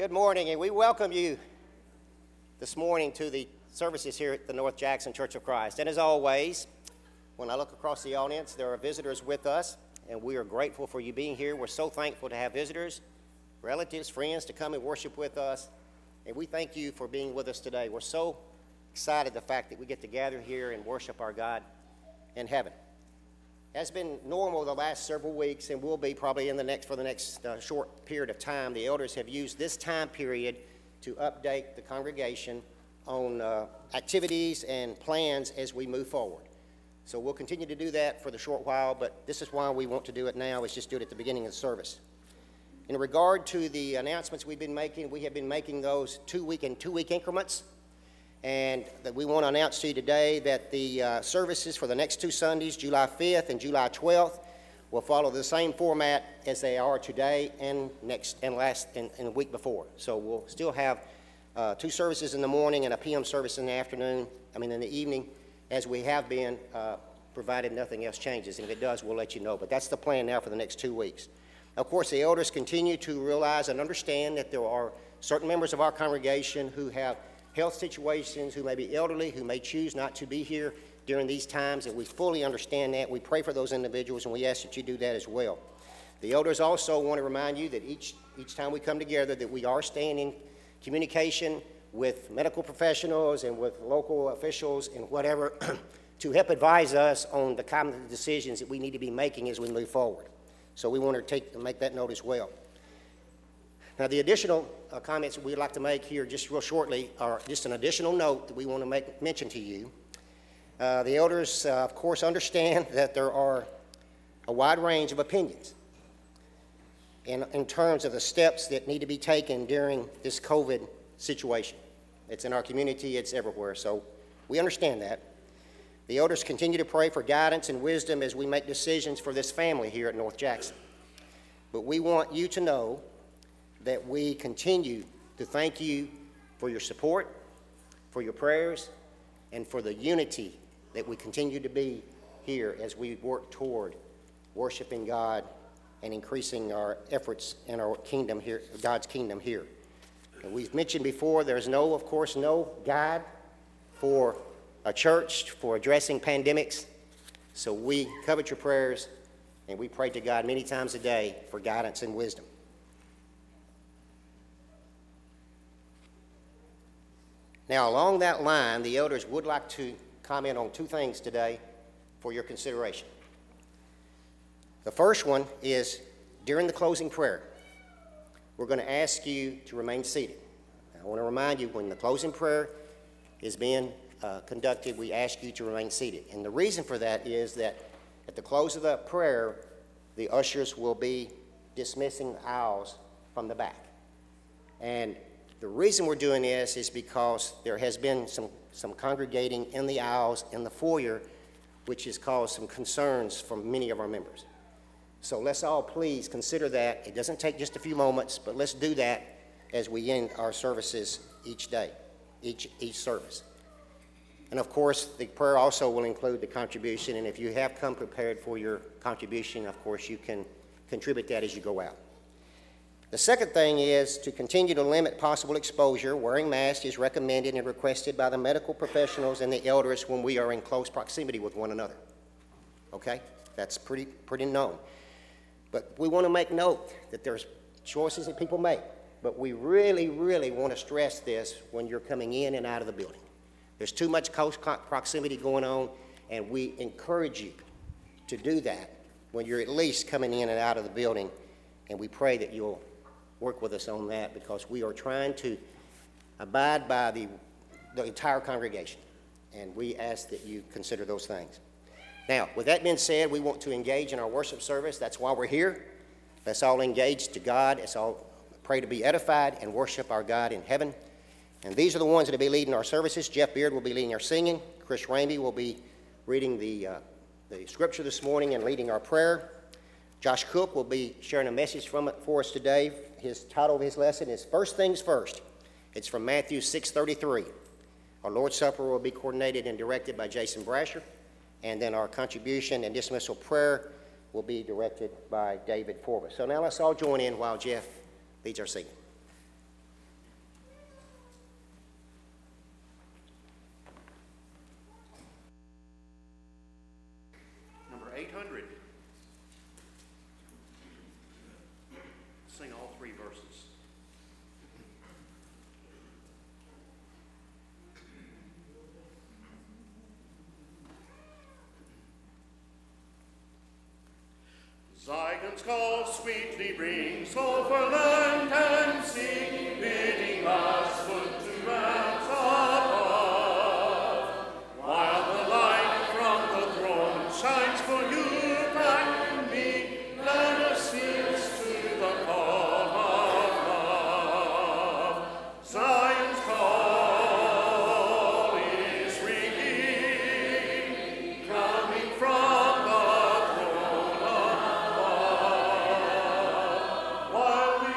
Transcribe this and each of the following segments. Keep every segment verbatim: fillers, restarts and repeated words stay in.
Good morning, and we welcome you this morning to the services here at the North Jackson Church of Christ. And as always, when I look across the audience, there are visitors with us, and we are grateful for you being here. We're so thankful to have visitors, relatives, friends to come and worship with us, and we thank you for being with us today. We're so excited the fact that we get to gather here and worship our God in heaven. Has been normal the last several weeks and will be probably in the next for the next uh, short period of time. The elders have used this time period to update the congregation on uh, activities and plans as we move forward. So we'll continue to do that for the short while, but this is why we want to do it now, is just do it at the beginning of the service. In regard to the announcements we've been making, we have been making those two-week and two-week increments. And that we want to announce to you today that the uh, services for the next two Sundays, July fifth and July twelfth, will follow the same format as they are today and next and last and, and the week before. So we'll still have uh, two services in the morning and a P M service in the afternoon, I mean in the evening, as we have been, uh, provided nothing else changes. And if it does, we'll let you know. But that's the plan now for the next two weeks. Of course, the elders continue to realize and understand that there are certain members of our congregation who have health situations, who may be elderly, who may choose not to be here during these times, and we fully understand that. We pray for those individuals, and we ask that you do that as well. The elders also want to remind you that each, each time we come together that we are staying in communication with medical professionals and with local officials and whatever to help advise us on the kind of decisions that we need to be making as we move forward. So we want to take, make that note as well. Now, the additional uh, comments we'd like to make here just real shortly are just an additional note that we want to make mention to you. Uh, the elders, uh, of course, understand that there are a wide range of opinions in, in terms of the steps that need to be taken during this COVID situation. It's in our community, it's everywhere, so we understand that. The elders continue to pray for guidance and wisdom as we make decisions for this family here at North Jackson. But we want you to know that we continue to thank you for your support, for your prayers, and for the unity that we continue to be here as we work toward worshiping God and increasing our efforts in our kingdom here, God's kingdom here. And we've mentioned before, there's no, of course, no guide for a church for addressing pandemics. So we covet your prayers, and we pray to God many times a day for guidance and wisdom. Now, along that line, the elders would like to comment on two things today for your consideration. The first one is, during the closing prayer, we're going to ask you to remain seated. I want to remind you, when the closing prayer is being uh, conducted, we ask you to remain seated. And the reason for that is that at the close of the prayer, the ushers will be dismissing the aisles from the back. And the reason we're doing this is because there has been some, some congregating in the aisles in the foyer, which has caused some concerns from many of our members. So let's all please consider that. It doesn't take just a few moments, but let's do that as we end our services each day, each, each service. And of course, the prayer also will include the contribution, and if you have come prepared for your contribution, of course, you can contribute that as you go out. The second thing is to continue to limit possible exposure. Wearing masks is recommended and requested by the medical professionals and the elders when we are in close proximity with one another. Okay? That's pretty, pretty known. But we want to make note that there's choices that people make. But we really, really want to stress this when you're coming in and out of the building. There's too much close proximity going on, and we encourage you to do that when you're at least coming in and out of the building, and we pray that you'll work with us on that, because we are trying to abide by the, the entire congregation, and we ask that you consider those things. Now, with that being said, we want to engage in our worship service. That's why we're here. Let's all engage to God. Let's all pray to be edified and worship our God in heaven. And these are the ones that will be leading our services. Jeff Beard will be leading our singing. Chris Ramey will be reading the, uh, the scripture this morning and leading our prayer. Josh Cook will be sharing a message from it for us today. His title of his lesson is First Things First. It's from Matthew six thirty-three. Our Lord's Supper will be coordinated and directed by Jason Brasher, and then our contribution and dismissal prayer will be directed by David Forbes. So now let's all join in while Jeff leads our singing. Zion's call sweetly rings over land and sea, bidding us look to realms above. While the light from the throne shines for you and me, let us listen to the call of love. Zion's call is ringing, coming from the throne above. While we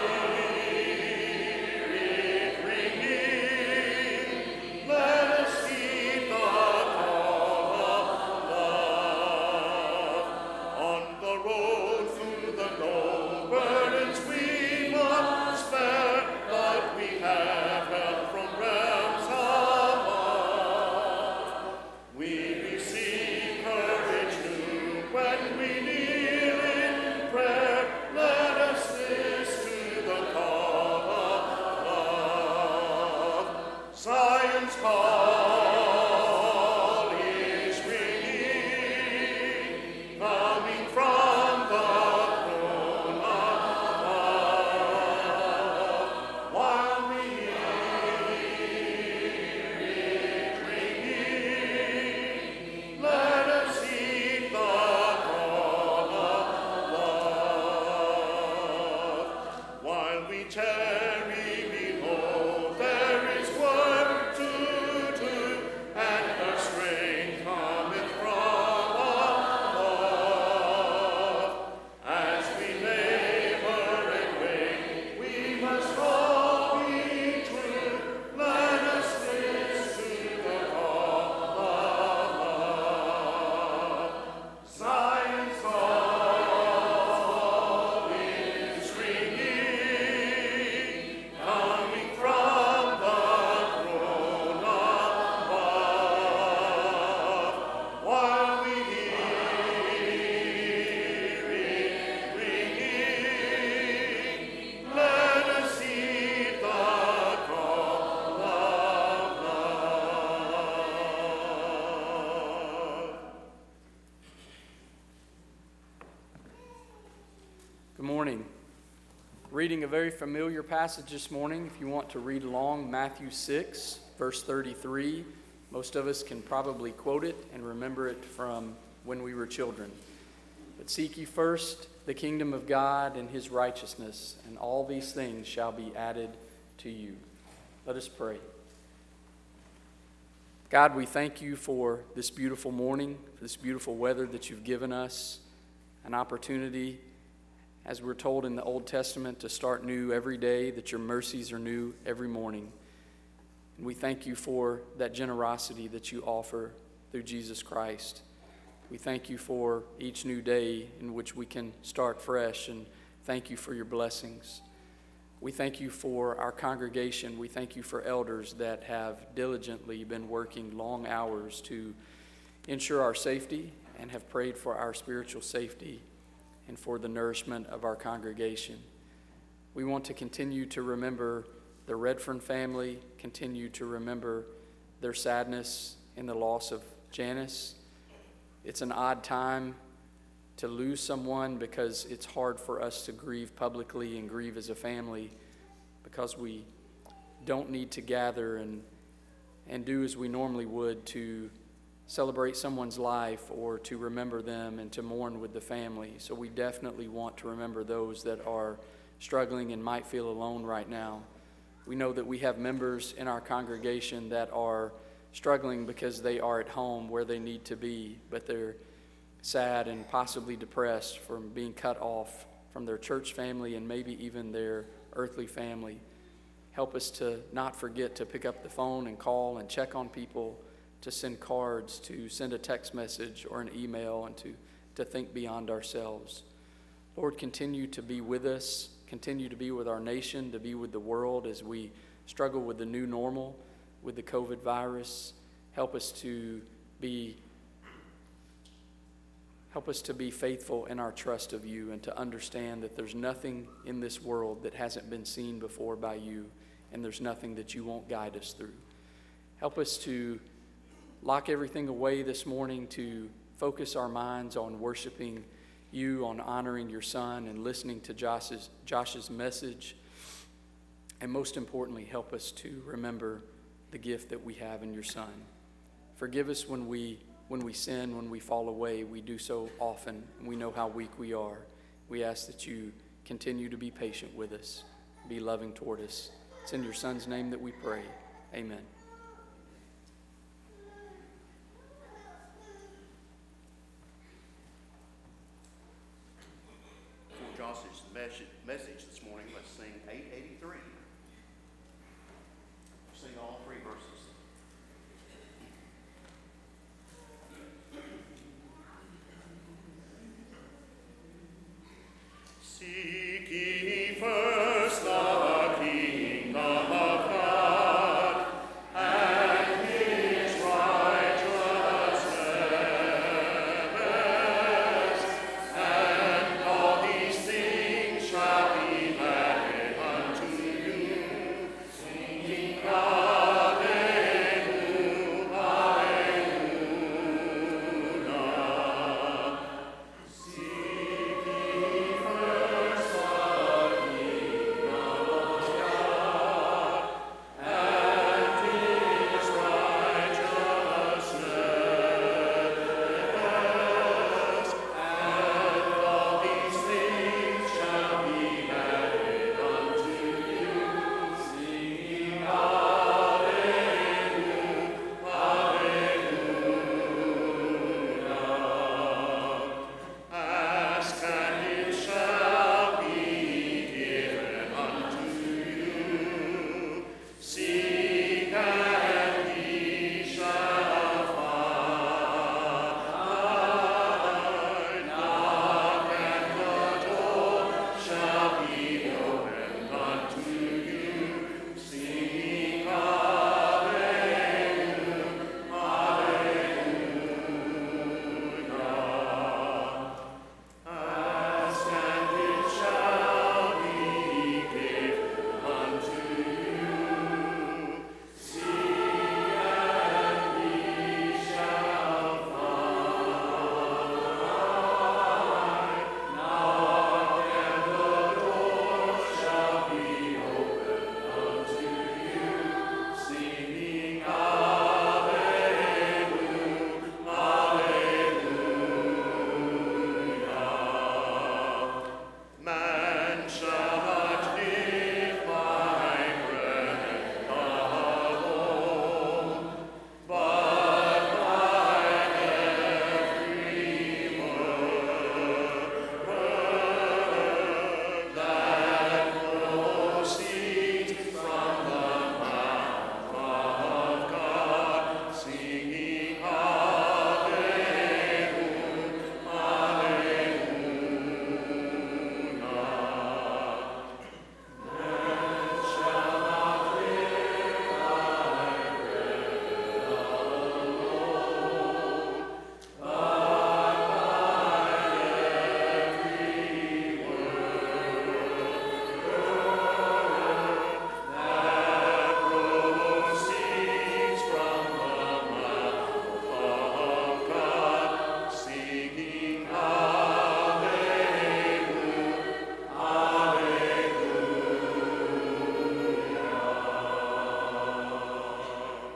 hear it ringing, let us heed the call of love. On the road to the goal, burdens we must bear, but we have help from realms above. We receive courage new when we kneel in prayer. Let us listen to the call of love. Zion's call is ringing, coming from the throne above. While we hear it ringing, let us heed the call of love. While we tarry, behold, there is work to do, and the strength cometh from above. As we labor and wait, we must all be true. Let us listen to the call of love. Zion's call is ringing, coming from the throne above. While we hear it ringing, let us heed the call of love. Good morning. Reading a very familiar passage this morning. If you want to read along, Matthew six, verse thirty-three. Most of us can probably quote it and remember it from when we were children. But seek ye first the kingdom of God and his righteousness, and all these things shall be added to you. Let us pray. God, we thank you for this beautiful morning, for this beautiful weather that you've given us, an opportunity, as we're told in the Old Testament, to start new every day, that your mercies are new every morning. And we thank you for that generosity that you offer through Jesus Christ. We thank you for each new day in which we can start fresh, and thank you for your blessings. We thank you for our congregation. We thank you for elders that have diligently been working long hours to ensure our safety and have prayed for our spiritual safety and for the nourishment of our congregation. We want to continue to remember the Redfern family, continue to remember their sadness in the loss of Janice. It's an odd time to lose someone because it's hard for us to grieve publicly and grieve as a family, because we don't need to gather and and do as we normally would to celebrate someone's life or to remember them and to mourn with the family. So we definitely want to remember those that are struggling and might feel alone right now. We know that we have members in our congregation that are struggling because they are at home where they need to be, but they're sad and possibly depressed from being cut off from their church family and maybe even their earthly family. Help us to not forget to pick up the phone and call and check on people, to send cards, to send a text message or an email, and to, to think beyond ourselves. Lord, continue to be with us, continue to be with our nation, to be with the world as we struggle with the new normal, with the COVID virus. Help us to be Help us to be faithful in our trust of you and to understand that there's nothing in this world that hasn't been seen before by you, and there's nothing that you won't guide us through. Help us to lock everything away this morning, to focus our minds on worshiping you on honoring your son and listening to Josh's, Josh's message. And most importantly, help us to remember the gift that we have in your son. Forgive us when we when we sin, when we fall away. We do so often. We know how weak we are. We ask that you continue to be patient with us, be loving toward us. It's in your son's name that we pray. Amen. For Josh's message, message this morning, let's sing eight eighty-three. Sing all three verses. Seek ye first the kingdom of God and his righteousness, and all these things shall be added unto you. Singing Hallelujah, Hallelujah. Seek ye first the kingdom of God and his righteousness, and all these things shall be added unto you. Singing Hallelujah, Hallelujah. Ask and it shall be given unto you. Seek and ye shall find. Knock and the door shall be opened unto you. Singing Hallelujah, Hallelujah. Ask and it shall be given unto you. Seek and ye shall find. Knock and the door shall be opened unto you. Singing Hallelujah, Hallelujah. Man shall not live by bread alone, but by every word that proceeds from the mouth of God. Singing Hallelujah, Hallelujah. Man shall not live by bread alone, but by every word that proceeds from the mouth of God. Singing Hallelujah, Hallelujah.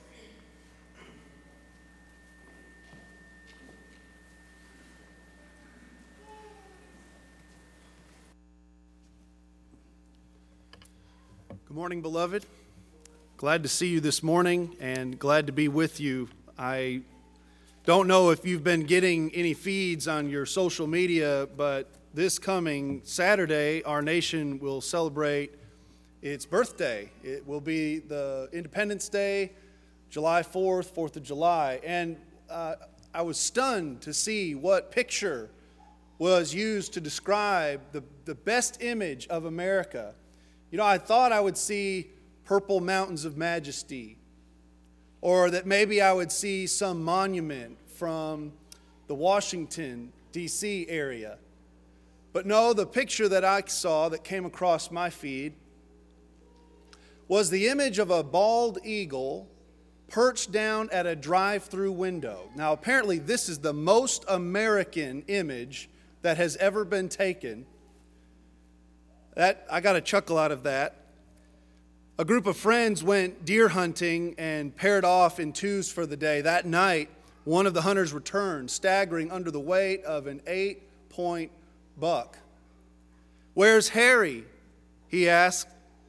Good morning, beloved. Glad to see you this morning and glad to be with you. I don't know if you've been getting any feeds on your social media, but this coming Saturday, our nation will celebrate its birthday. It will be the Independence Day, July fourth, fourth of July. And uh, I was stunned to see what picture was used to describe the, the best image of America. You know, I thought I would see purple mountains of majesty, or that maybe I would see some monument from the Washington, D C area. But no, the picture that I saw that came across my feed was the image of a bald eagle perched down at a drive-through window. Now, apparently, this is the most American image that has ever been taken. That I got a chuckle out of that. A group of friends went deer hunting and paired off in twos for the day. That night, one of the hunters returned, staggering under the weight of an eight-point buck. "Where's Harry?" he asked.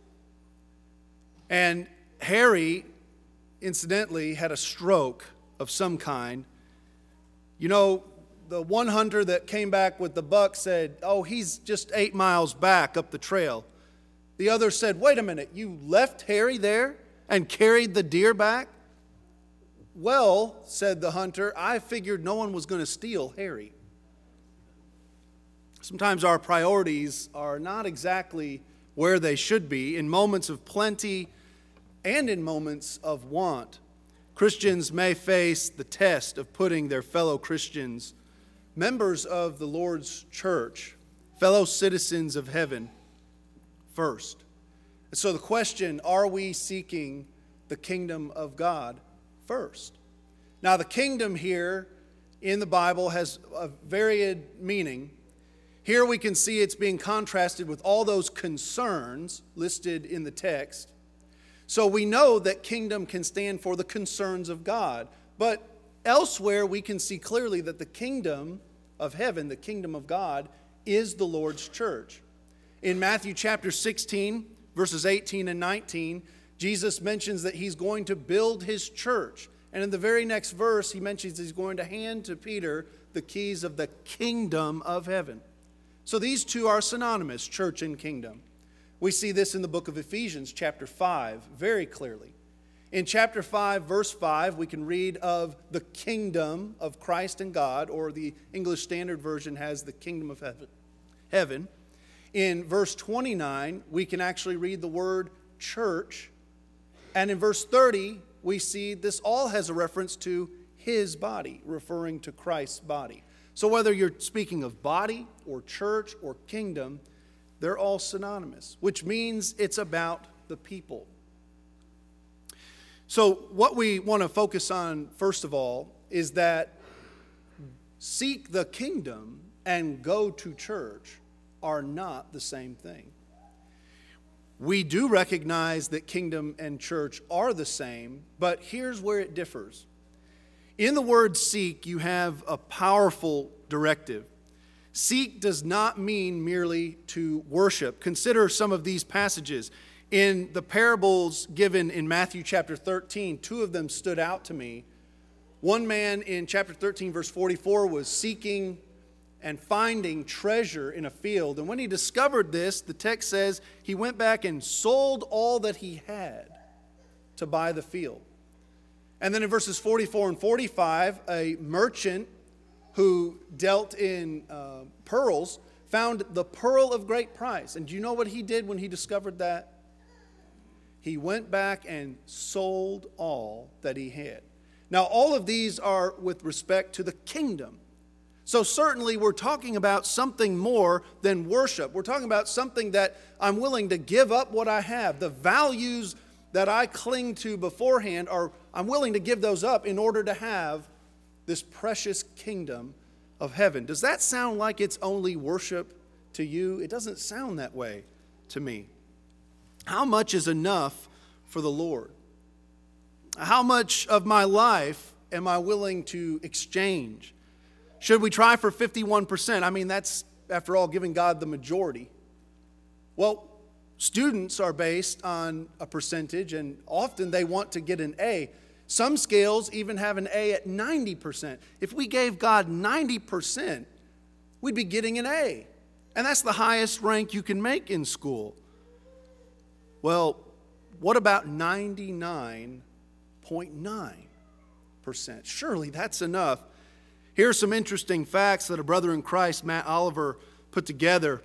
And Harry, incidentally, had a stroke of some kind. You know, the one hunter that came back with the buck said, "Oh, he's just eight miles back up the trail." The other said, "Wait a minute, you left Harry there and carried the deer back?" "Well," said the hunter, "I figured no one was going to steal Harry." Sometimes our priorities are not exactly where they should be. In moments of plenty and in moments of want, Christians may face the test of putting their fellow Christians, members of the Lord's church, fellow citizens of heaven, first. And so the question, are we seeking the kingdom of God first? Now, the kingdom here in the Bible has a varied meaning. Here we can see it's being contrasted with all those concerns listed in the text. So we know that kingdom can stand for the concerns of God. But elsewhere we can see clearly that the kingdom of heaven, the kingdom of God, is the Lord's church. In Matthew chapter sixteen, verses eighteen and nineteen, Jesus mentions that he's going to build his church. And in the very next verse, he mentions he's going to hand to Peter the keys of the kingdom of heaven. So these two are synonymous, church and kingdom. We see this in the book of Ephesians, chapter five, very clearly. In chapter five, verse five, we can read of the kingdom of Christ and God, or the English Standard Version has the kingdom of heaven. heaven. In verse twenty-nine, we can actually read the word church. And in verse thirty, we see this all has a reference to his body, referring to Christ's body. So whether you're speaking of body or church or kingdom, they're all synonymous, which means it's about the people. So what we want to focus on, first of all, is that seek the kingdom and go to church are not the same thing. We do recognize that kingdom and church are the same, but here's where it differs. In the word seek, you have a powerful directive. Seek does not mean merely to worship. Consider some of these passages. In the parables given in Matthew chapter thirteen, two of them stood out to me. One man in chapter thirteen, verse forty-four, was seeking and finding treasure in a field. And when he discovered this, the text says he went back and sold all that he had to buy the field. And then in verses forty-four and forty-five, a merchant who dealt in uh, pearls found the pearl of great price. And do you know what he did when he discovered that? He went back and sold all that he had. Now, all of these are with respect to the kingdom. So certainly we're talking about something more than worship. We're talking about something that I'm willing to give up what I have. The values that I cling to beforehand, are I'm willing to give those up in order to have this precious kingdom of heaven. Does that sound like it's only worship to you? It doesn't sound that way to me. How much is enough for the Lord? How much of my life am I willing to exchange? Should we try for fifty-one percent? I mean, that's, after all, giving God the majority. Well, students are based on a percentage, and often they want to get an A. Some scales even have an A at ninety percent. If we gave God ninety percent, we'd be getting an A. And that's the highest rank you can make in school. Well, what about ninety-nine point nine percent? Surely that's enough. Here are some interesting facts that a brother in Christ, Matt Oliver, put together.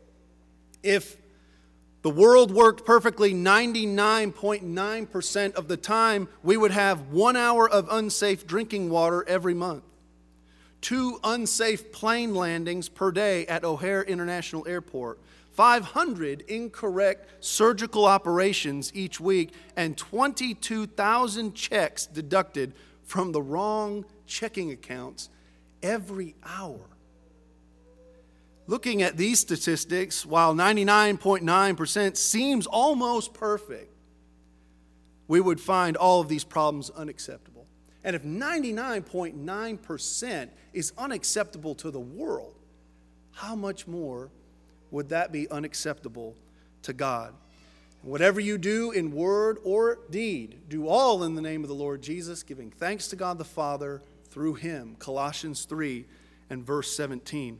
If the world worked perfectly ninety-nine point nine percent of the time, we would have one hour of unsafe drinking water every month, two unsafe plane landings per day at O'Hare International Airport, five hundred incorrect surgical operations each week, and twenty-two thousand checks deducted from the wrong checking accounts every hour. looking at these statistics, while ninety-nine point nine percent seems almost perfect, we would find all of these problems unacceptable. And if ninety-nine point nine percent is unacceptable to the world, how much more would that be unacceptable to God? And whatever you do in word or deed, do all in the name of the Lord Jesus, giving thanks to God the Father through him. Colossians three and verse seventeen.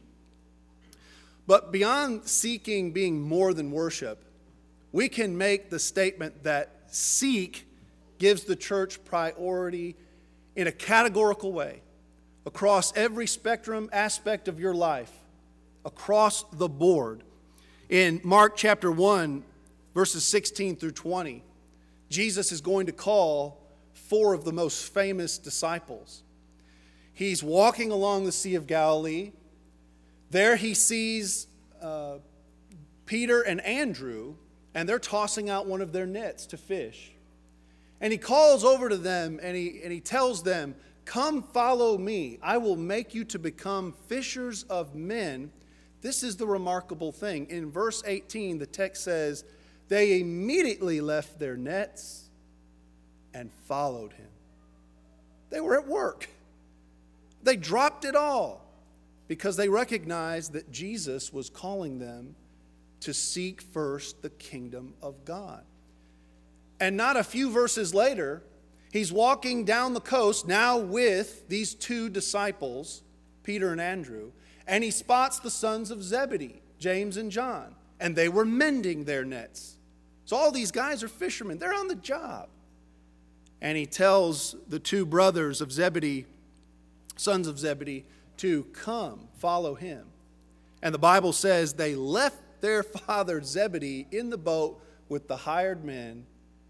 But beyond seeking being more than worship, we can make the statement that seek gives the church priority in a categorical way across every spectrum aspect of your life, across the board. In Mark chapter one, verses sixteen through twenty, Jesus is going to call four of the most famous disciples. He's walking along the Sea of Galilee. There he sees uh, Peter and Andrew, and they're tossing out one of their nets to fish. And he calls over to them, and he, and he tells them, "Come follow me. I will make you to become fishers of men." This is the remarkable thing. In verse eighteen, the text says, they immediately left their nets and followed him. They were at work. They dropped it all because they recognized that Jesus was calling them to seek first the kingdom of God. And not a few verses later, he's walking down the coast now with these two disciples, Peter and Andrew, and he spots the sons of Zebedee, James and John, and they were mending their nets. So all these guys are fishermen. They're on the job. And he tells the two brothers of Zebedee, sons of Zebedee, to come, follow him. And the Bible says they left their father Zebedee in the boat with the hired men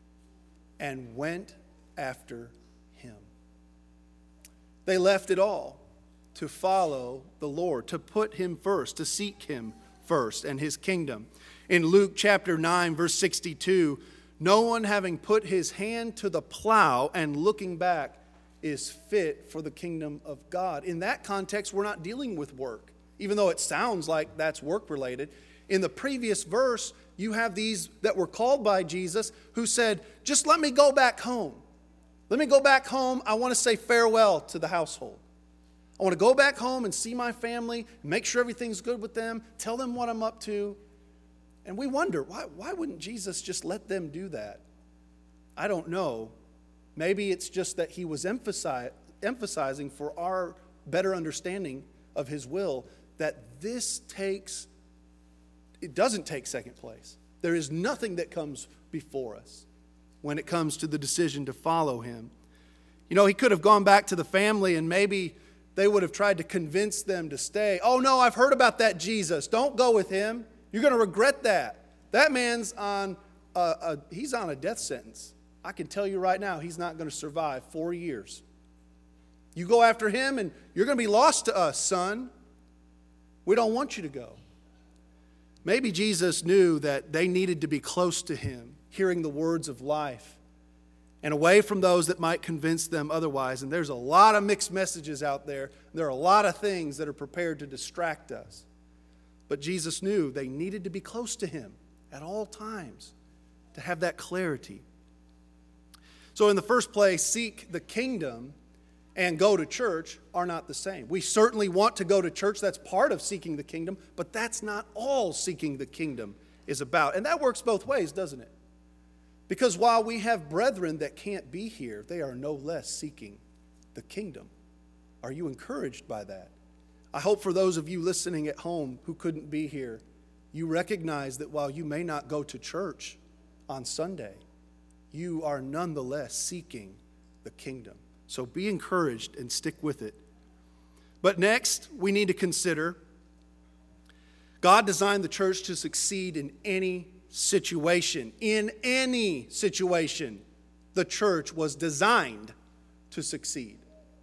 and went after him. They left it all to follow the Lord, to put him first, to seek him first and his kingdom. In Luke chapter nine, verse sixty-two, no one having put his hand to the plow and looking back is fit for the kingdom of God. In that context, we're not dealing with work, even though it sounds like that's work-related. In the previous verse, you have these that were called by Jesus who said, just let me go back home. Let me go back home. I want to say farewell to the household. I want to go back home and see my family, make sure everything's good with them, tell them what I'm up to. And we wonder, why, why wouldn't Jesus just let them do that? I don't know. Maybe it's just that he was emphasi- emphasizing for our better understanding of his will that this takes, it doesn't take second place. There is nothing that comes before us when it comes to the decision to follow him. You know, he could have gone back to the family and maybe they would have tried to convince them to stay. Oh no, I've heard about that Jesus. Don't go with him. You're going to regret that. That man's on a, a, he's on a death sentence. I can tell you right now, he's not going to survive four years. You go after him and you're going to be lost to us, son. We don't want you to go. Maybe Jesus knew that they needed to be close to him, hearing the words of life, and away from those that might convince them otherwise. And there's a lot of mixed messages out there. There are a lot of things that are prepared to distract us. But Jesus knew they needed to be close to him at all times to have that clarity. So in the first place, seek the kingdom and go to church are not the same. We certainly want to go to church. That's part of seeking the kingdom, but that's not all seeking the kingdom is about. And that works both ways, doesn't it? Because while we have brethren that can't be here, they are no less seeking the kingdom. Are you encouraged by that? I hope for those of you listening at home who couldn't be here, you recognize that while you may not go to church on Sunday, you are nonetheless seeking the kingdom. So be encouraged and stick with it. But next, we need to consider God designed the church to succeed in any situation. In any situation, the church was designed to succeed.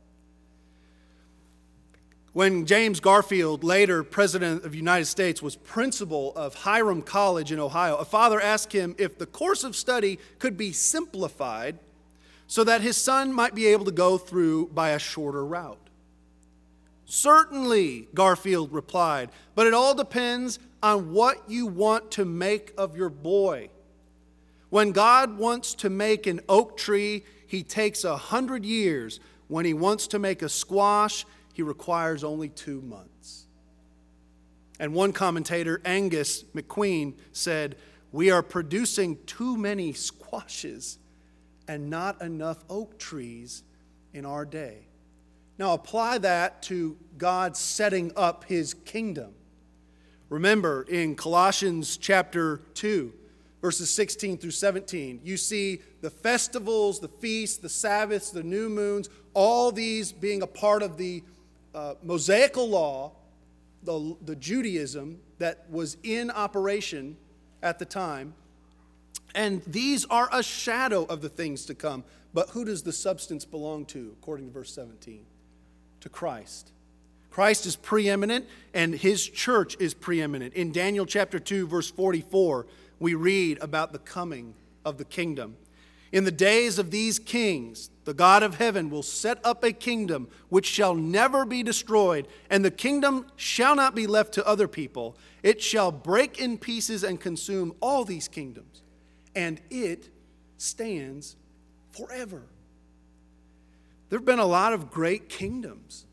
When James Garfield, later President of the United States, was principal of Hiram College in Ohio, a father asked him if the course of study could be simplified so that his son might be able to go through by a shorter route. Certainly, Garfield replied, but it all depends on what you want to make of your boy. When God wants to make an oak tree, he takes a hundred years. When he wants to make a squash, he requires only two months. And one commentator, Angus McQueen, said, we are producing too many squashes and not enough oak trees in our day. Now apply that to God setting up his kingdom. Remember in Colossians chapter two, verses sixteen through seventeen, you see the festivals, the feasts, the Sabbaths, the new moons, all these being a part of the uh, Mosaical law, the, the Judaism that was in operation at the time. And these are a shadow of the things to come. But who does the substance belong to, according to verse seventeen? To Christ. Christ is preeminent, and his church is preeminent. In Daniel chapter two, verse forty-four, we read about the coming of the kingdom. In the days of these kings, the God of heaven will set up a kingdom which shall never be destroyed, and the kingdom shall not be left to other people. It shall break in pieces and consume all these kingdoms, and it stands forever. There have been a lot of great kingdoms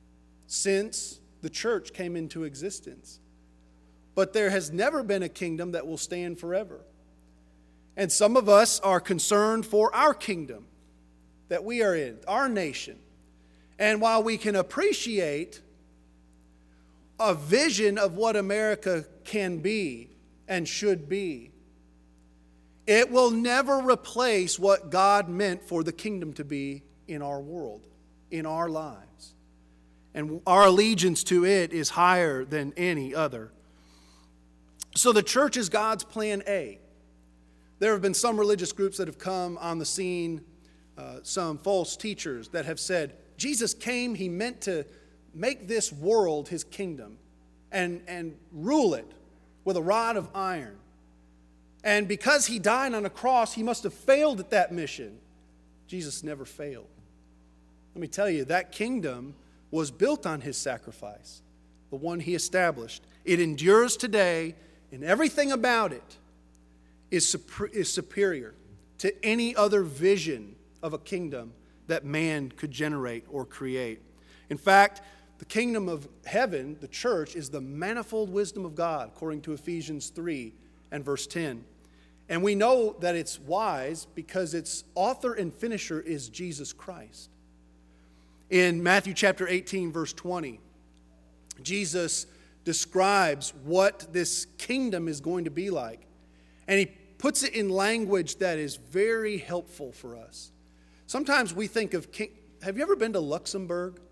since the church came into existence. But there has never been a kingdom that will stand forever. And some of us are concerned for our kingdom that we are in, our nation. And while we can appreciate a vision of what America can be and should be, it will never replace what God meant for the kingdom to be in our world, in our lives. And our allegiance to it is higher than any other. So the church is God's plan A. There have been some religious groups that have come on the scene, uh, some false teachers that have said, Jesus came, he meant to make this world his kingdom and, and rule it with a rod of iron. And because he died on a cross, he must have failed at that mission. Jesus never failed. Let me tell you, that kingdom was built on his sacrifice, the one he established. It endures today, and everything about it is, super, is superior to any other vision of a kingdom that man could generate or create. In fact, the kingdom of heaven, the church, is the manifold wisdom of God, according to Ephesians three and verse ten. And we know that it's wise because its author and finisher is Jesus Christ. In Matthew chapter eighteen, verse twenty, Jesus describes what this kingdom is going to be like. And he puts it in language that is very helpful for us. Sometimes we think of king. Have you ever been to Luxembourg?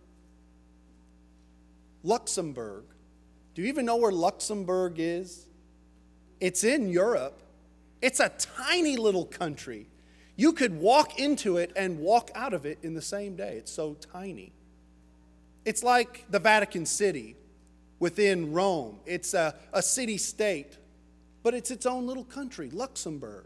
Luxembourg. Do you even know where Luxembourg is? It's in Europe. It's a tiny little country. You could walk into it and walk out of it in the same day. It's so tiny. It's like the Vatican City within Rome. It's a, a city-state, but it's its own little country, Luxembourg.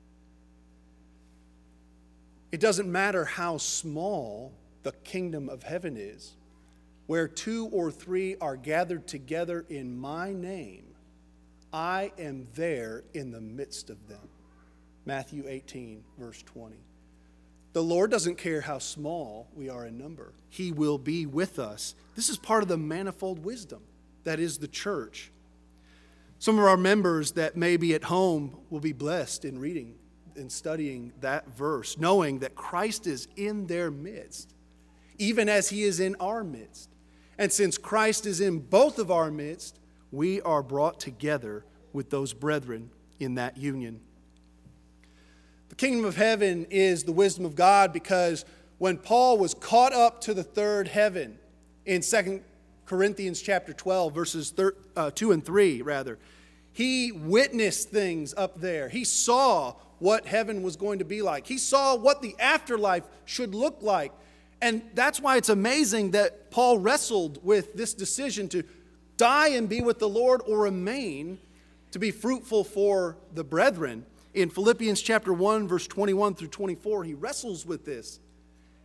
It doesn't matter how small the kingdom of heaven is. Where two or three are gathered together in my name, I am there in the midst of them. Matthew eighteen, verse twenty. The Lord doesn't care how small we are in number. He will be with us. This is part of the manifold wisdom that is the church. Some of our members that may be at home will be blessed in reading and studying that verse, knowing that Christ is in their midst, even as he is in our midst. And since Christ is in both of our midst, we are brought together with those brethren in that union. The kingdom of heaven is the wisdom of God because when Paul was caught up to the third heaven in Second Corinthians chapter twelve, verses two and three, rather, he witnessed things up there. He saw what heaven was going to be like. He saw what the afterlife should look like. And that's why it's amazing that Paul wrestled with this decision to die and be with the Lord or remain to be fruitful for the brethren. In Philippians chapter one, verse twenty-one through twenty-four, he wrestles with this.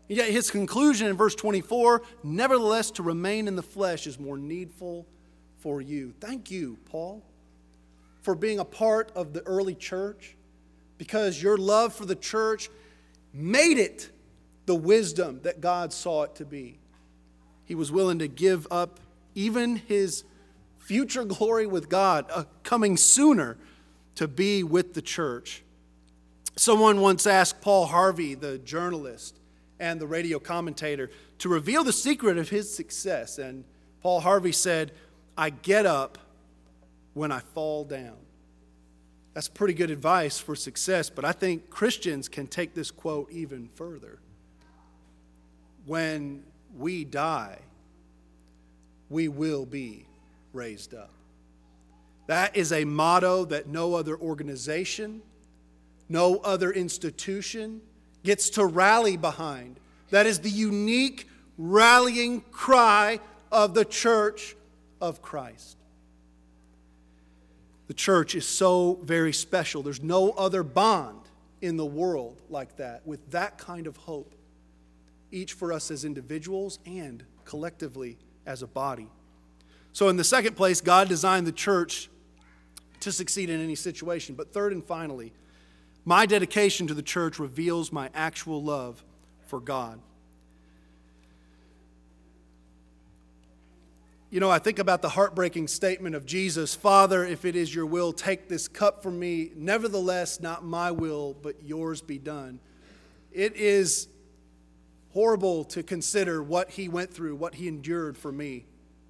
Yet his conclusion in verse twenty-four, nevertheless, to remain in the flesh is more needful for you. Thank you, Paul, for being a part of the early church, because your love for the church made it the wisdom that God saw it to be. He was willing to give up even his future glory with God, uh, coming sooner, to be with the church. Someone once asked Paul Harvey, the journalist and the radio commentator, to reveal the secret of his success. And Paul Harvey said, I get up when I fall down. That's pretty good advice for success, but I think Christians can take this quote even further. When we die, we will be raised up. That is a motto that no other organization, no other institution gets to rally behind. That is the unique rallying cry of the Church of Christ. The church is so very special. There's no other bond in the world like that, with that kind of hope, each for us as individuals and collectively as a body. So in the second place, God designed the church to succeed in any situation. But third and finally, my dedication to the church reveals my actual love for God. You know, I think about the heartbreaking statement of Jesus, Father, if it is your will, take this cup from me. Nevertheless, not my will, but yours be done. It is horrible to consider what he went through, what he endured for me.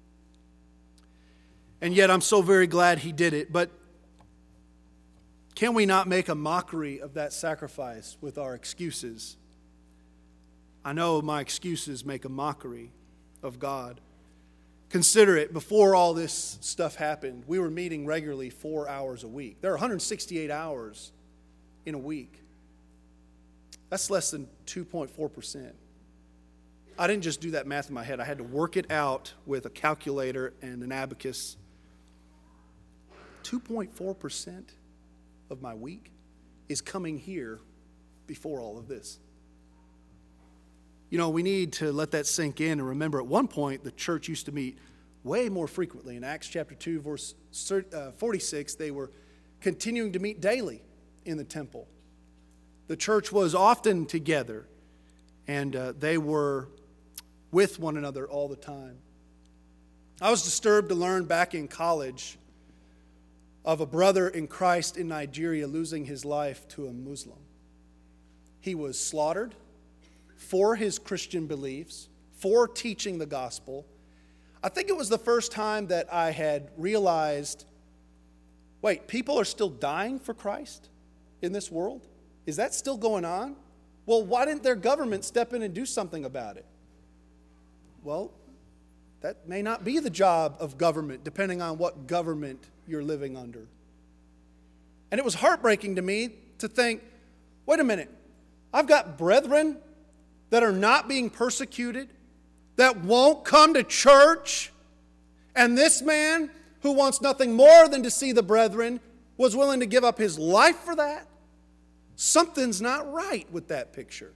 And yet I'm so very glad he did it. But can we not make a mockery of that sacrifice with our excuses? I know my excuses make a mockery of God. Consider it, before all this stuff happened, we were meeting regularly four hours a week. There are one hundred sixty-eight hours in a week. That's less than two point four percent. I didn't just do that math in my head. I had to work it out with a calculator and an abacus. two point four percent of my week is coming here before all of this. You know, we need to let that sink in and remember at one point the church used to meet way more frequently. In Acts chapter two, verse forty-six, they were continuing to meet daily in the temple. The church was often together, and uh, they were with one another all the time. I was disturbed to learn back in college of a brother in Christ in Nigeria losing his life to a Muslim. He was slaughtered for his Christian beliefs, for teaching the gospel. I think it was the first time that I had realized, wait, people are still dying for Christ in this world? Is that still going on? Well, why didn't their government step in and do something about it? Well, that may not be the job of government, depending on what government you're living under. And it was heartbreaking to me to think, wait a minute, I've got brethren that are not being persecuted, that won't come to church, and this man, who wants nothing more than to see the brethren, was willing to give up his life for that? Something's not right with that picture.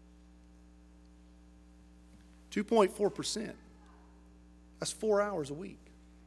two point four percent. That's four hours a week.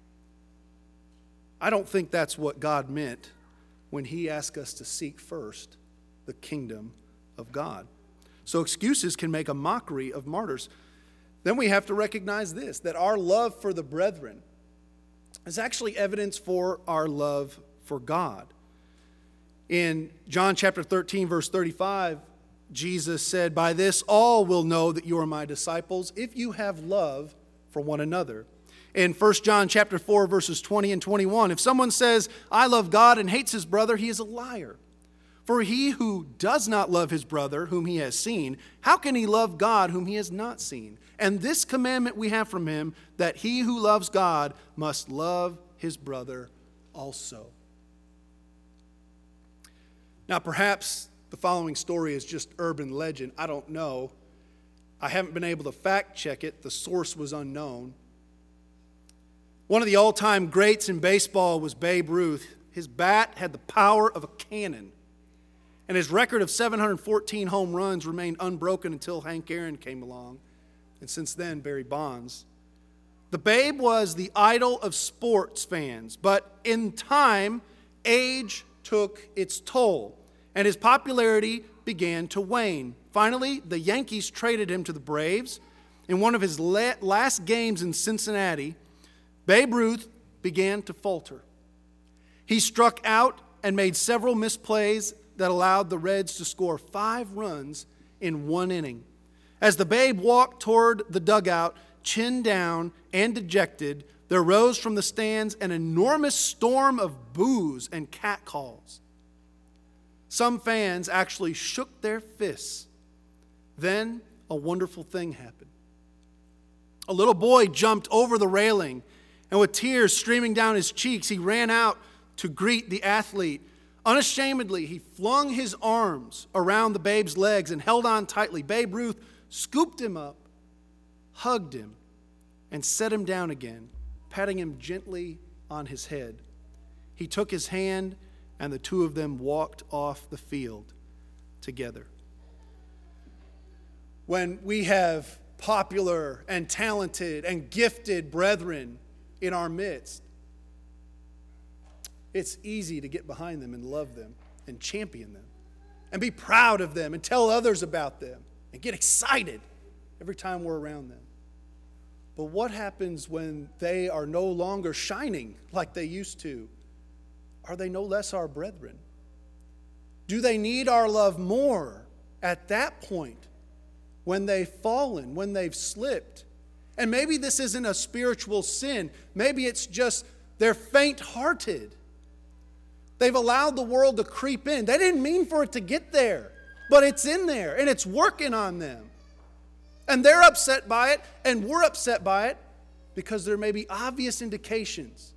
I don't think that's what God meant when he asked us to seek first the kingdom of God. So excuses can make a mockery of martyrs. Then we have to recognize this, that our love for the brethren is actually evidence for our love for God. In John chapter thirteen, verse thirty-five, Jesus said, by this all will know that you are my disciples, if you have love for one another. In First John chapter four, verses twenty and twenty-one, if someone says, I love God and hates his brother, he is a liar. For he who does not love his brother whom he has seen, how can he love God whom he has not seen? And this commandment we have from him, that he who loves God must love his brother also. Now, perhaps the following story is just urban legend. I don't know. I haven't been able to fact check it. The source was unknown. One of the all-time greats in baseball was Babe Ruth. His bat had the power of a cannon. And his record of seven hundred fourteen home runs remained unbroken until Hank Aaron came along, and since then, Barry Bonds. The Babe was the idol of sports fans, but in time, age took its toll, and his popularity began to wane. Finally, the Yankees traded him to the Braves. In one of his last games in Cincinnati, Babe Ruth began to falter. He struck out and made several misplays that allowed the Reds to score five runs in one inning. As the Babe walked toward the dugout, chin down and dejected, there rose from the stands an enormous storm of boos and catcalls. Some fans actually shook their fists. Then a wonderful thing happened. A little boy jumped over the railing, and with tears streaming down his cheeks, he ran out to greet the athlete. Unashamedly, he flung his arms around the Babe's legs and held on tightly. Babe Ruth scooped him up, hugged him, and set him down again, patting him gently on his head. He took his hand, and the two of them walked off the field together. When we have popular and talented and gifted brethren in our midst, it's easy to get behind them and love them and champion them and be proud of them and tell others about them and get excited every time we're around them. But what happens when they are no longer shining like they used to? Are they no less our brethren? Do they need our love more at that point when they've fallen, when they've slipped? And maybe this isn't a spiritual sin. Maybe it's just they're faint-hearted. They've allowed the world to creep in. They didn't mean for it to get there, but it's in there and it's working on them. And they're upset by it, and we're upset by it because there may be obvious indications.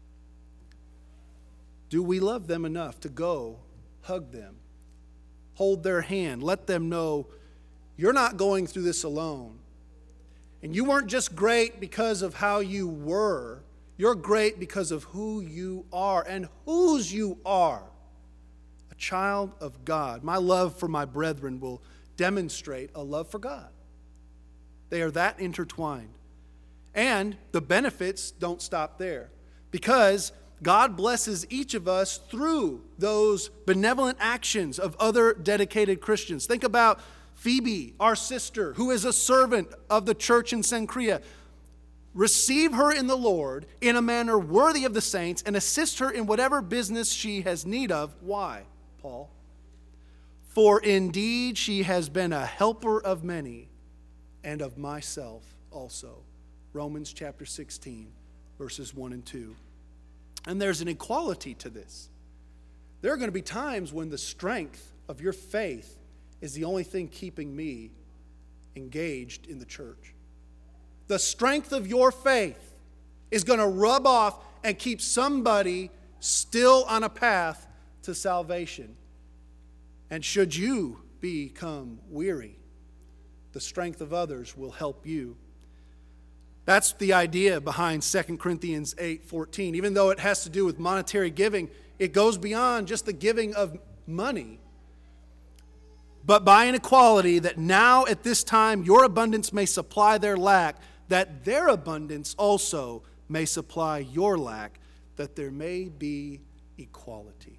Do we love them enough to go hug them, hold their hand, let them know you're not going through this alone? And you weren't just great because of how you were. You're great because of who you are and whose you are. A child of God. My love for my brethren will demonstrate a love for God. They are that intertwined. And the benefits don't stop there, because God blesses each of us through those benevolent actions of other dedicated Christians. Think about Phoebe, our sister, who is a servant of the church in Cenchrea. Receive her in the Lord in a manner worthy of the saints and assist her in whatever business she has need of. Why, Paul? For indeed she has been a helper of many, and of myself also. Romans chapter sixteen, verses one and two. And there's an equality to this. There are going to be times when the strength of your faith is the only thing keeping me engaged in the church. The strength of your faith is going to rub off and keep somebody still on a path to salvation. And should you become weary, the strength of others will help you. That's the idea behind Second Corinthians eight fourteen. Even though it has to do with monetary giving, it goes beyond just the giving of money. But by an equality, that now at this time your abundance may supply their lack, that their abundance also may supply your lack, that there may be equality.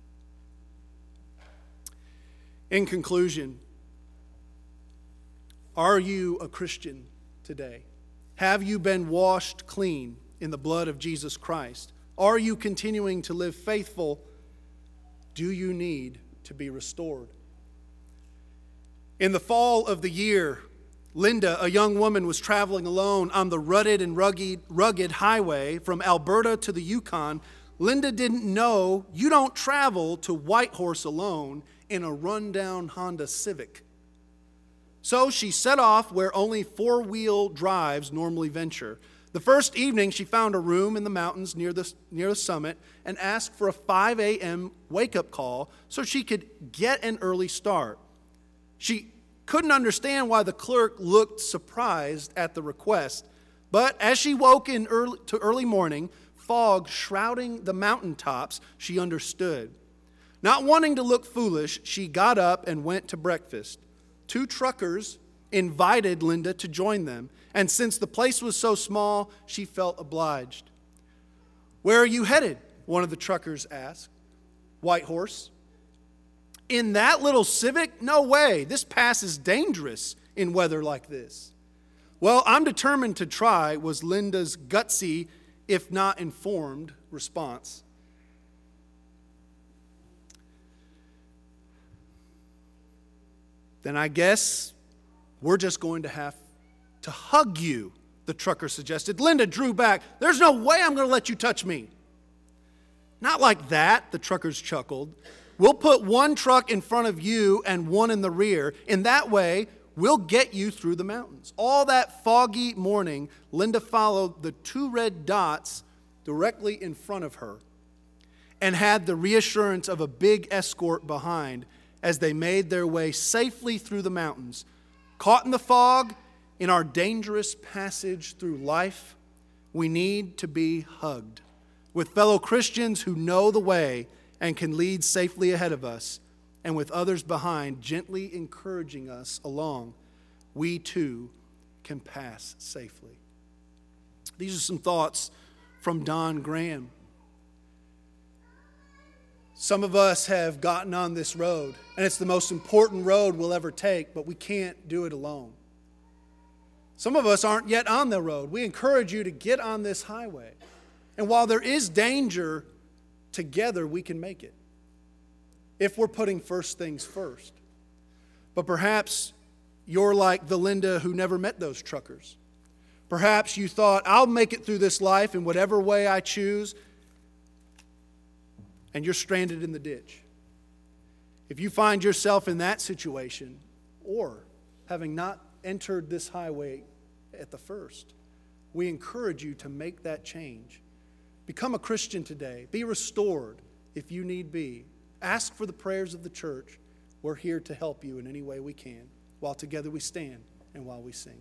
In conclusion, are you a Christian today? Have you been washed clean in the blood of Jesus Christ? Are you continuing to live faithful? Do you need to be restored? In the fall of the year, Linda, a young woman, was traveling alone on the rutted and rugged, rugged highway from Alberta to the Yukon. Linda didn't know you don't travel to Whitehorse alone in a rundown Honda Civic. So she set off where only four-wheel drives normally venture. The first evening, she found a room in the mountains near the, near the summit and asked for a five a.m. wake-up call so she could get an early start. She couldn't understand why the clerk looked surprised at the request, but as she woke in early, to early morning, fog shrouding the mountaintops, she understood. Not wanting to look foolish, she got up and went to breakfast. Two truckers invited Linda to join them, and since the place was so small, she felt obliged. "Where are you headed?" one of the truckers asked. "White Horse." "In that little Civic? No way. This pass is dangerous in weather like this." "Well, I'm determined to try," was Linda's gutsy, if not informed, response. "Then I guess we're just going to have to hug you," the trucker suggested. Linda drew back. "There's no way I'm going to let you touch me." "Not like that," the truckers chuckled. "We'll put one truck in front of you and one in the rear. In that way, we'll get you through the mountains." All that foggy morning, Linda followed the two red dots directly in front of her and had the reassurance of a big escort behind as they made their way safely through the mountains. Caught in the fog, in our dangerous passage through life, we need to be hugged with fellow Christians who know the way and can lead safely ahead of us, and with others behind gently encouraging us along, we too can pass safely. These are some thoughts from Don Graham. Some of us have gotten on this road, and it's the most important road we'll ever take, but we can't do it alone. Some of us aren't yet on the road. We encourage you to get on this highway. And while there is danger, together we can make it, if we're putting first things first. But perhaps you're like the Linda who never met those truckers. Perhaps you thought, I'll make it through this life in whatever way I choose, and you're stranded in the ditch. If you find yourself in that situation, or having not entered this highway at the first, we encourage you to make that change. Become a Christian today. Be restored if you need be. Ask for the prayers of the church. We're here to help you in any way we can, while together we stand and while we sing.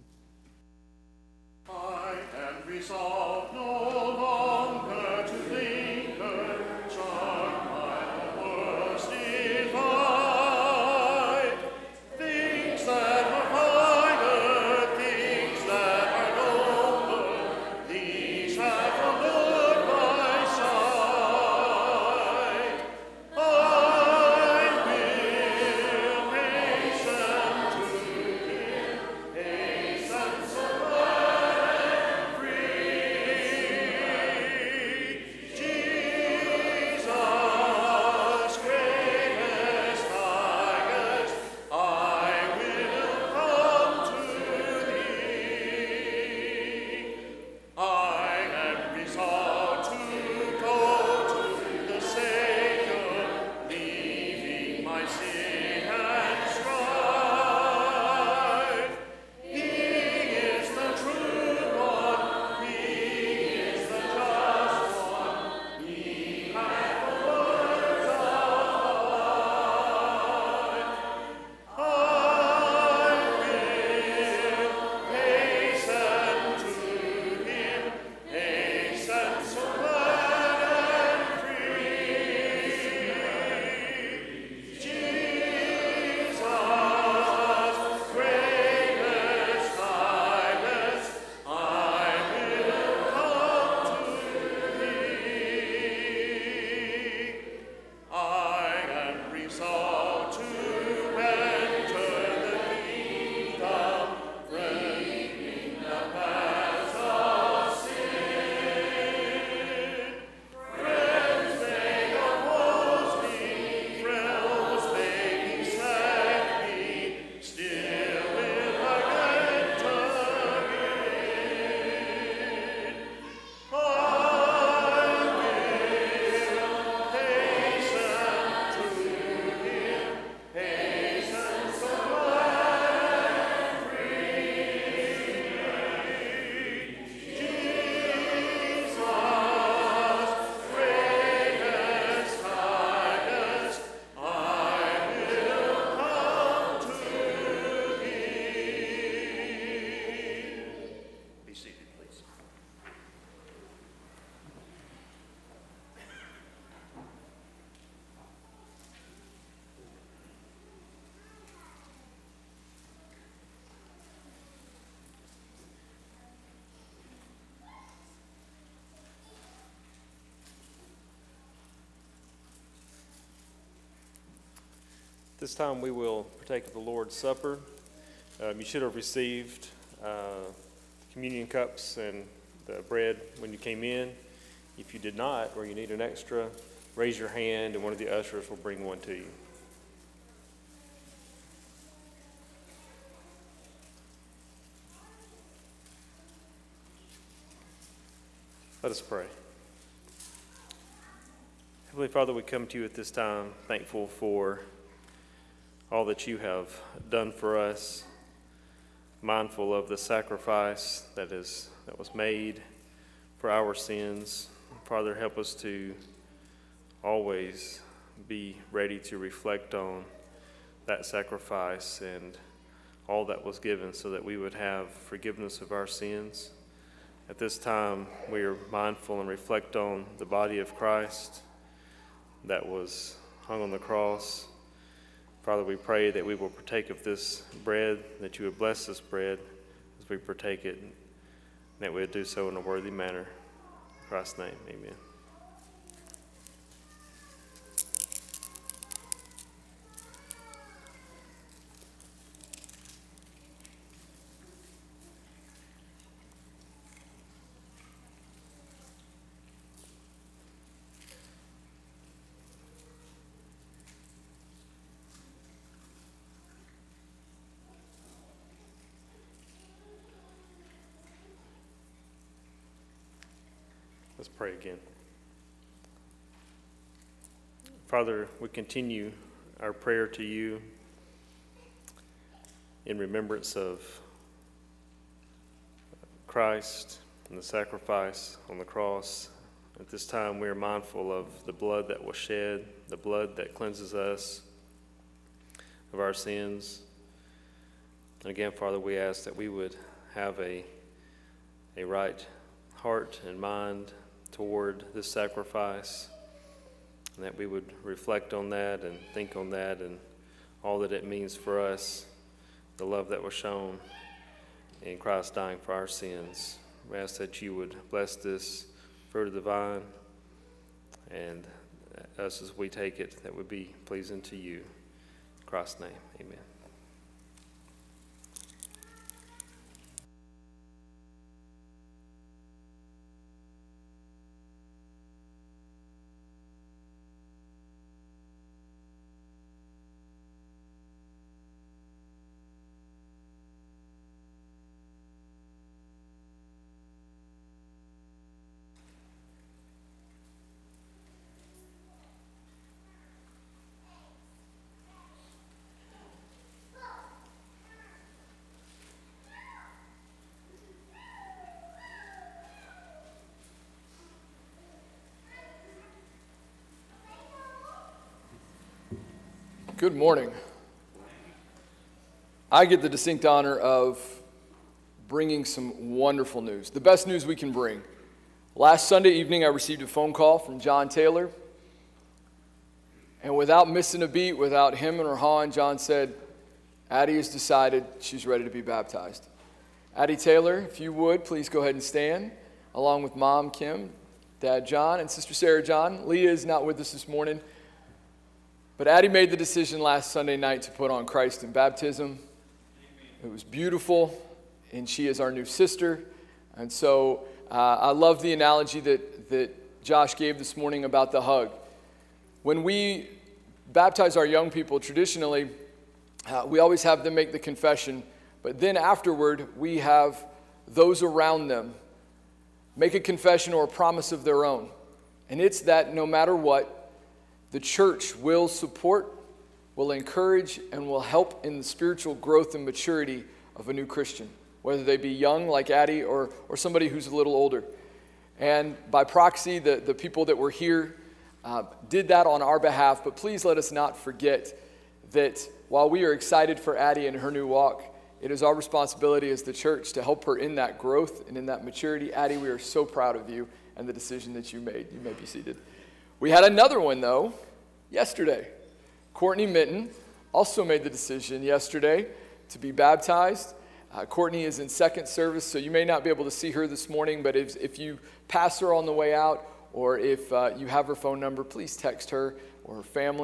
I am resolved no longer to linger, charmed by the world's divide. Things that are higher, things that are lower, these have allured my sight. I will hasten to Him, hasten so glad and free. this time we will partake of the Lord's Supper. Um, you should have received uh, communion cups and the bread when you came in. If you did not, or you need an extra, raise your hand and one of the ushers will bring one to you. Let us pray. Heavenly Father, we come to you at this time thankful for all that you have done for us, mindful of the sacrifice that is that was made for our sins. Father, help us to always be ready to reflect on that sacrifice and all that was given so that we would have forgiveness of our sins. At this time, we are mindful and reflect on the body of Christ that was hung on the cross. Father, we pray that we will partake of this bread, that you would bless this bread as we partake it, and that we would do so in a worthy manner. In Christ's name, amen. Let's pray again. Father, we continue our prayer to you in remembrance of Christ and the sacrifice on the cross. At this time, we are mindful of the blood that was shed, the blood that cleanses us of our sins. And again, Father, we ask that we would have a, a right heart and mind toward this sacrifice, and that we would reflect on that and think on that and all that it means for us, the love that was shown in Christ dying for our sins. We ask that you would bless this fruit of the vine, and us as we take it, that would be pleasing to you. In Christ's name, amen. Good morning. I get the distinct honor of bringing some wonderful news, the best news we can bring. Last Sunday evening, I received a phone call from John Taylor, and without missing a beat, without him and her hawing, John said, Addie has decided she's ready to be baptized. Addie Taylor, if you would, please go ahead and stand, along with Mom Kim, Dad John, and Sister Sarah John. Leah is not with us this morning. But Addie made the decision last Sunday night to put on Christ in baptism. It was beautiful, and she is our new sister. And so uh, I love the analogy that, that Josh gave this morning about the hug. When we baptize our young people, traditionally, uh, we always have them make the confession, but then afterward, we have those around them make a confession or a promise of their own. And it's that no matter what, the church will support, will encourage, and will help in the spiritual growth and maturity of a new Christian, whether they be young like Addie or, or somebody who's a little older. And by proxy, the, the people that were here uh, did that on our behalf, but please let us not forget that while we are excited for Addie and her new walk, it is our responsibility as the church to help her in that growth and in that maturity. Addie, we are so proud of you and the decision that you made. You may be seated. We had another one, though, yesterday. Courtney Mitten also made the decision yesterday to be baptized. Uh, Courtney is in second service, so you may not be able to see her this morning, but if, if you pass her on the way out, or if uh, you have her phone number, please text her or her family.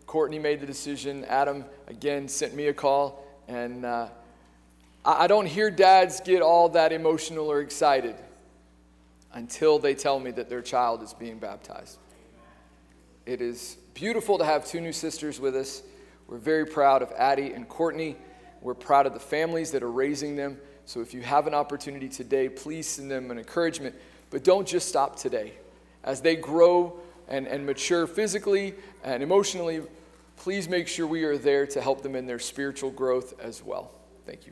Courtney made the decision. Adam, again, sent me a call. And uh, I, I don't hear dads get all that emotional or excited until they tell me that their child is being baptized. It is beautiful to have two new sisters with us. We're very proud of Addie and Courtney. We're proud of the families that are raising them. So if you have an opportunity today, please send them an encouragement. But don't just stop today. As they grow and, and mature physically and emotionally, please make sure we are there to help them in their spiritual growth as well. Thank you.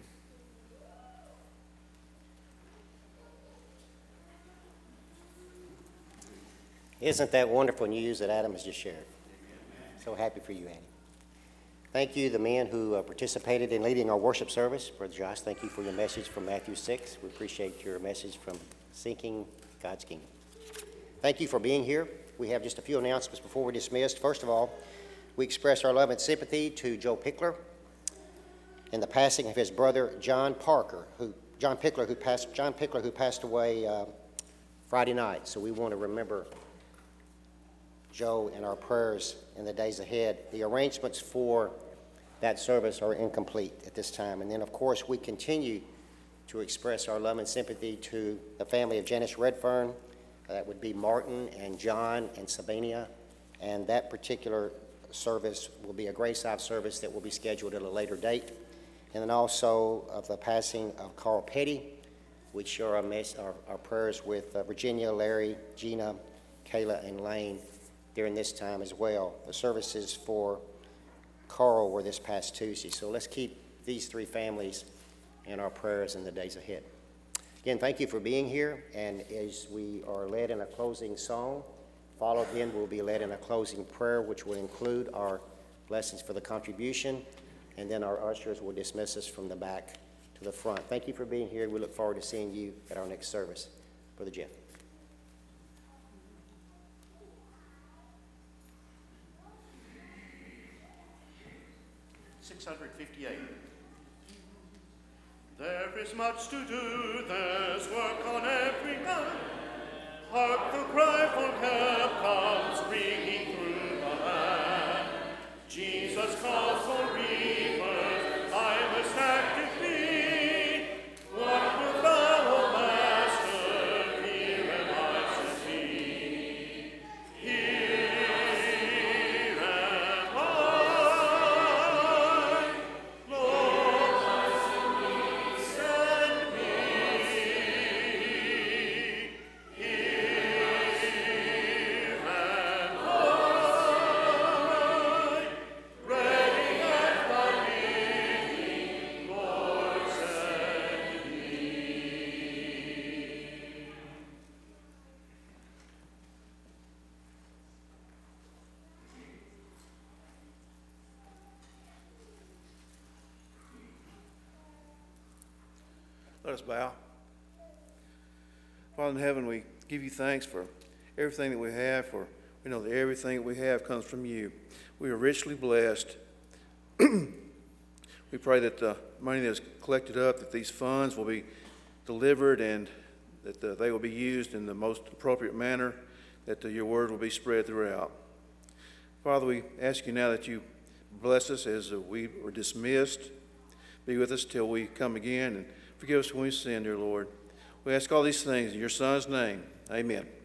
Isn't that wonderful news that Adam has just shared? So happy for you, Annie. Thank you, the men who uh, participated in leading our worship service. Brother Josh, thank you for your message from Matthew six. We appreciate your message from Seeking God's Kingdom. Thank you for being here. We have just a few announcements before we're dismissed. First of all, we express our love and sympathy to Joe Pickler in the passing of his brother John Parker, who John Pickler, who passed John Pickler, who passed away uh, Friday night. So we want to remember Joe in our prayers in the days ahead. The arrangements for that service are incomplete at this time. And then, of course, we continue to express our love and sympathy to the family of Janice Redfern. That would be Martin and John and Sabina. And that particular service will be a Grace Life service that will be scheduled at a later date. And then also of the passing of Carl Petty. We share our, mess, our, our prayers with uh, Virginia, Larry, Gina, Kayla, and Lane during this time as well. The services for Carl were this past Tuesday. So let's keep these three families in our prayers in the days ahead. Again, thank you for being here. And as we are led in a closing song, followed in we'll be led in a closing prayer, which will include our blessings for the contribution. And then our ushers will dismiss us from the back to the front. Thank you for being here. We look forward to seeing you at our next service. Brother Jeff. six fifty-eight. There is much to do, there's work on every hand. Hark, the cry for help comes ringing through the land. Jesus calls for reapers, I must actively. What wilt thou, O Master, here am I, says he. Here am I. Let us bow. Father in heaven, we give you thanks for everything that we have, for we know that everything that we have comes from you. We are richly blessed. We pray that the money that is collected up, that these funds will be delivered and that the, they will be used in the most appropriate manner, that the, your word will be spread throughout. Father, we ask you now that you bless us as uh, we are dismissed. Be with us till we come again, and forgive us when we sin, dear Lord. We ask all these things in your Son's name. Amen.